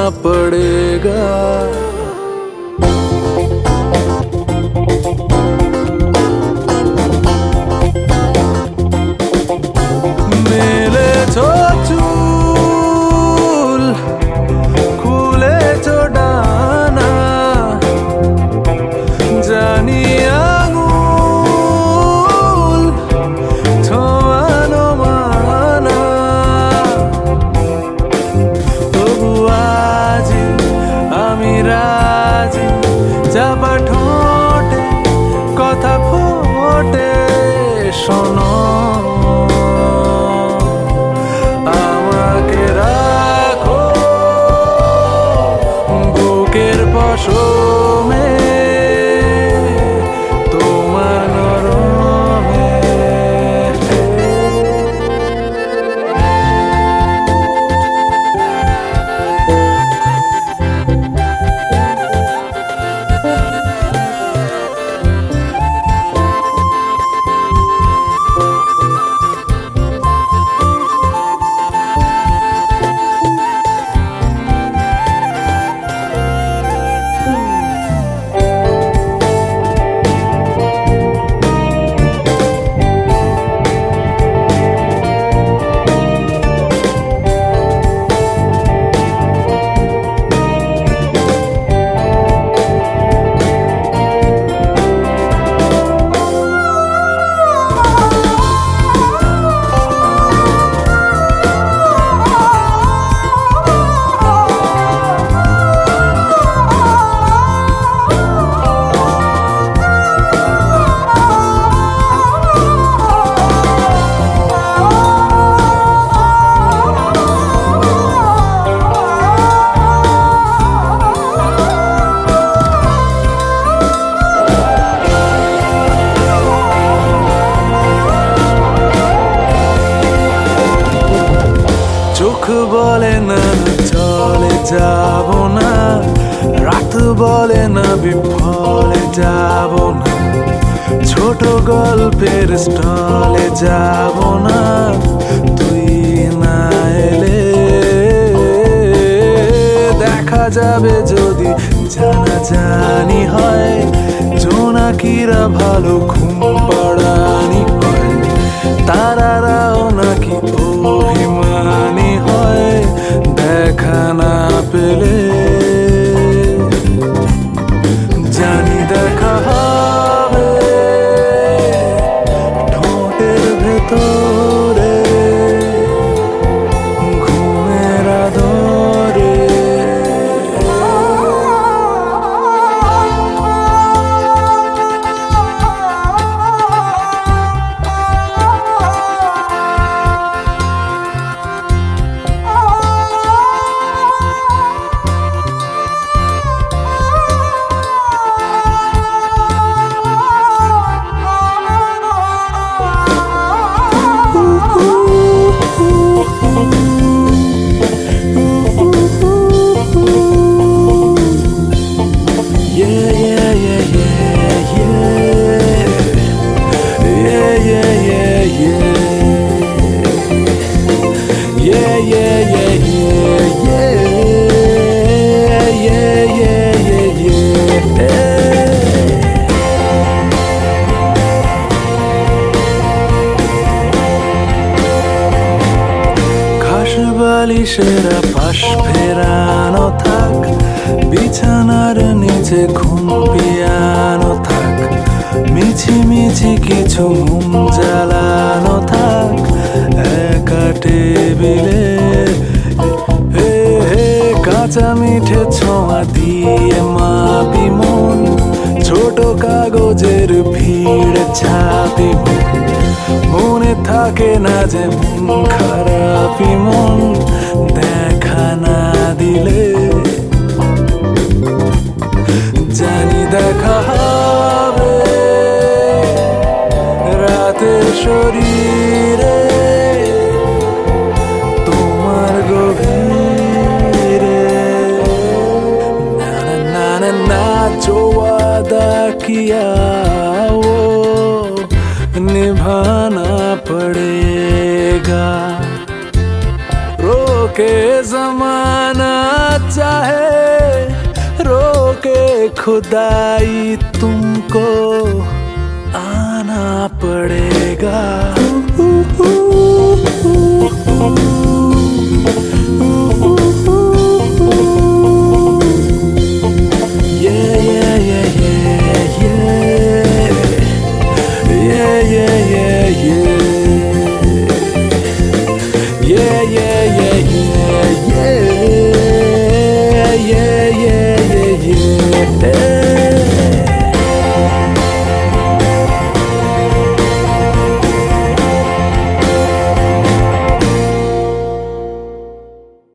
पड़ेगा। मेले तो चूल खुले तो डाना জানি আঙুল ছোঁয়ানো মানা, তবু আজি আমি রাজি, চাপা ঠোঁটে কথা ফোটে শোনো, আমাকে রাখো বুকের পশমে তোমার নরমে। চোখ বলে না চলে যাব না, রাত বলে না বিফলে যাব না, ছোট গল্পের স্টলে যাব না তুই না এলে। দেখা যাবে যদি জানাজানি হয়, জোনাকিরা ভালো ঘুম পাড়ানি হয়, তারারাও নাকি অভিমানী হয় দেখা না পেলে। জানি দেখা হবে ঠোঁটের ভেতরে ঘুমের আদরে। বালিশেরা পাশ ফেরানো থাক, বিছানার নিচে ঘুম পিয়ানো থাক, মিছিমিছি কিছু ঘুম জ্বালানো থাক একা টেবিলে। কাঁচা মিঠে ছোঁয়া দিয়ে মাপি মন, ছোট কাগজের ভিড় ছাপি মনে থাকে না যে মন খারাপি মন দেখা না দিলে। জানি দেখা হবে রাতে শরীরে তোমার গভীরে। না না না না जो वादा किया वो निभाना पड़ेगा। रोके जमाना चाहे खुदाई तुमको आना पड़ेगा।